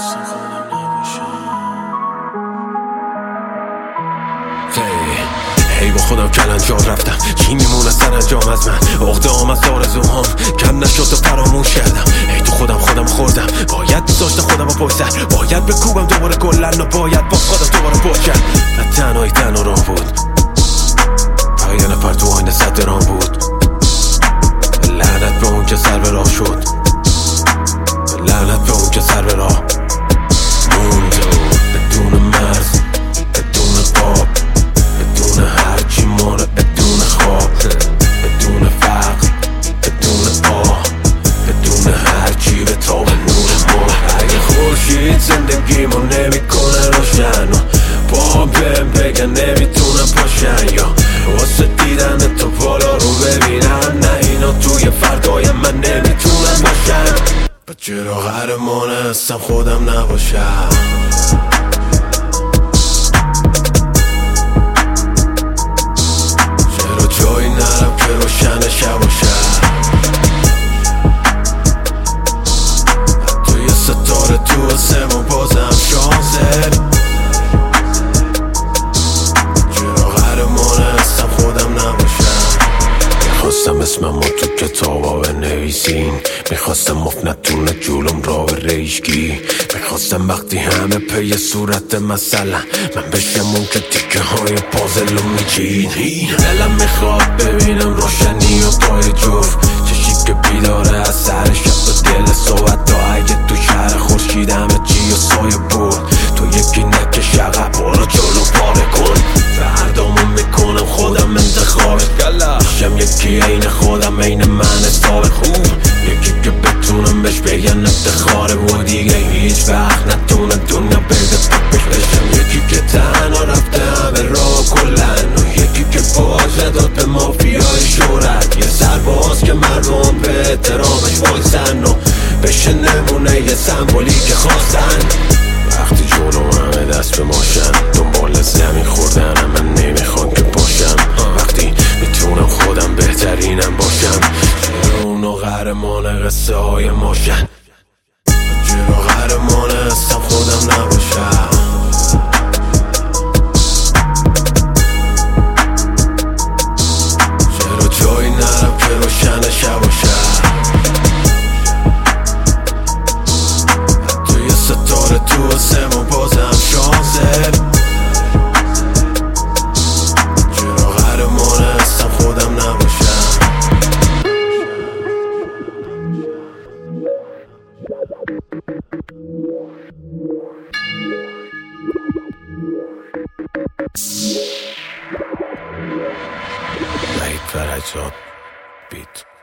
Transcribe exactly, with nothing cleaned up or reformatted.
هی با خودم کلنجار رفتم، چی میمونه سر انجام از من؟ عقده هم از آرزوهام کم نشد و فراموش کردم. هی تو خودم خودم خوردم، باید میذاشتم خودم رو پشت سر، باید بکوبم دوباره گلن و باید با خودم دوباره پشت کرد. و تنهایی تنها راه بود، فقط یه نفر تو آینه صد درام بود. لعنت به اون که سر به راه شد، لعنت به اون که سر به راه موند بدون مرز، بدون قاب، بدون هرچی مانه، بدون خواب، بدون فقر، بدون آه، بدون هرچی به تاب نور ما. اگه خورشید زندگیمو نمیکنه روشن و با بهم بگن نمیتونم پاشن، یا واسه دیدن تو بالا رو ببینم، نه اینا توی فردای من نمیتونم باشن. چرا قهرمان هستم خودم نباشم؟ چرا جایی نرم که روشن شب باشم؟ حتی یه ستاره تو آسمون بازم شانسه. چرا قهرمان هستم خودم نباشم؟ میخواستم اسمم رو تو کتابا بنویسین، میخواستم مفت نتونه جلوم را به ریشگی، میخواستم وقتی همه پی صورت مثلا من بشم اون که تیکه های پازل رو میچین. دلم میخواد ببینم روشنی و پای جفت، چشی که بیداره از سر شب و دل صحبت تا اگه تو شهر خورشید همه چی و سایه بود. تو یکی نکش عقب برو جلو پاره کن، فردامون میکنم خودم انتخابت، میشم یکی عین خودم عین من حساب خوب، یکی که بتونم بهش بگن افتخاره و دیگه هیچ وقت نتونه دنیا بگه پاکش بشم. یکی که تنها رفته همه راه کلن و یکی که باشه داد به مافیای شهرت، یه سرباز که مردم به احترامش وایسن و بشه نمونه یه سمبولی که خواستن. وقتی جلو همه دست به ماشن دنبال زمین خوردن من نمیخوان که باشم، وقتی میتونم خودم بهترینم باشم. چرا اونو قهرمان قصه های ماشن؟ چرا قهرمان هستم خودم نباشم؟ چرا جایی نرم که روشن شب باشم؟ حتی یه ستاره تو آسمون بازم شانسه. چرا قهرمان هستم خودم نباشم؟ وحید فرجاد بیت